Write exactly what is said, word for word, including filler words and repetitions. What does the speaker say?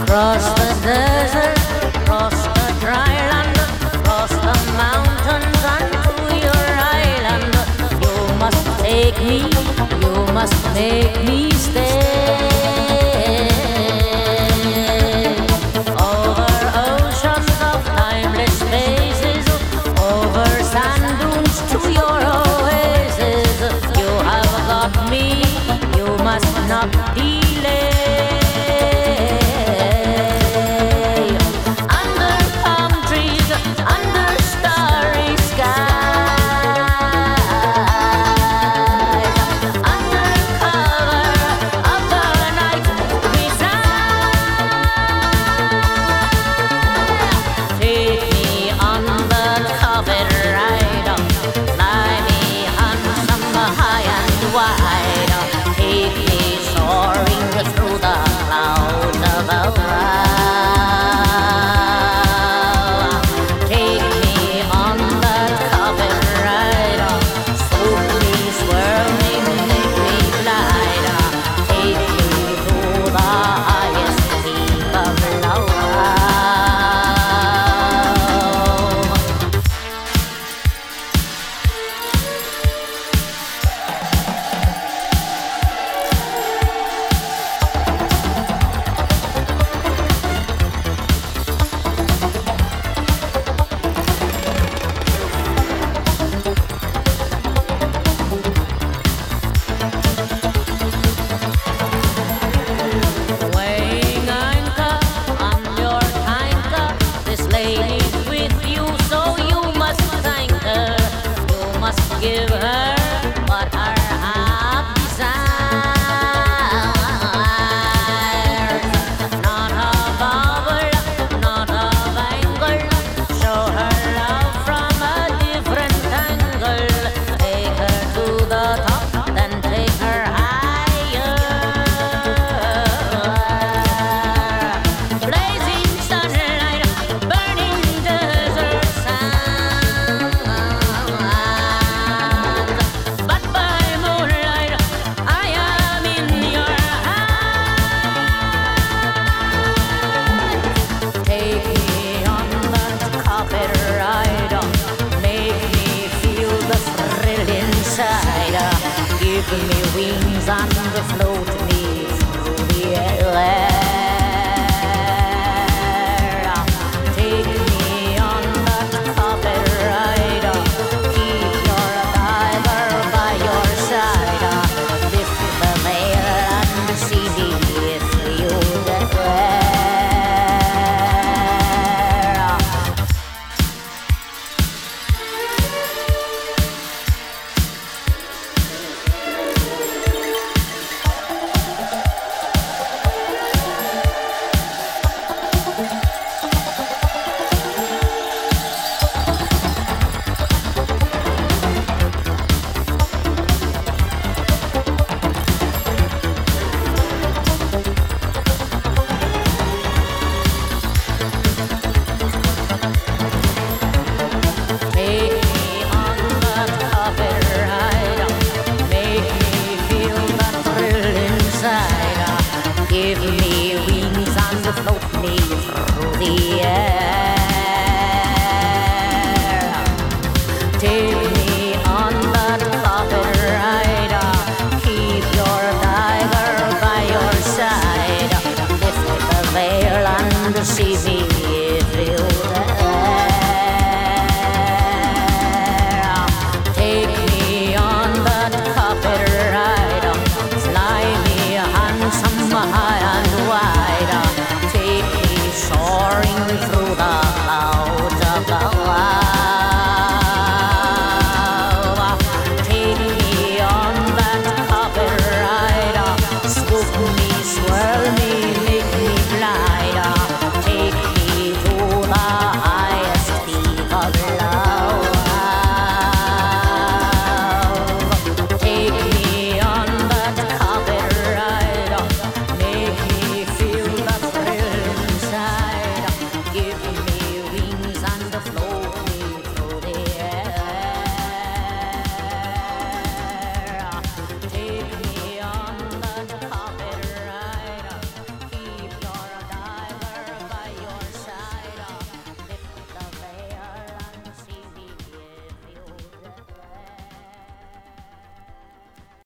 Cross the desert, cross the dry land, cross the mountains and to your island. You must take me, you must make me stay. Over oceans of timeless spaces, over sand dunes to your oasis. You have got me, you must not delay. Under palm trees, under starry skies, under cover of the night we sigh. Take me on the covered ride, fly me handsome high and wide. Take me soaring through the clouds above. Take me on that covered ride. Soak me, swirl me, make me glide. Take me to the highest peak of love. Weighing anchor on your tanker, this lady's with you, so you must thank her. You must give her what her heart desires. Not a bubble, not a bangle. Show her love from a different angle. Take her to the top, then take her higher. Blazing sunlight, burning desert sand. But by moonlight, I am in your hands. Take me on that carpet ride, make me feel the thrill inside. Give me wings and float me through the air. Take me on that carpet ride, keep your diver by your side. Lift the veil and see me if you dare. Take me on that carpet ride, make me feel that thrill inside. Give me wings and float me through the air.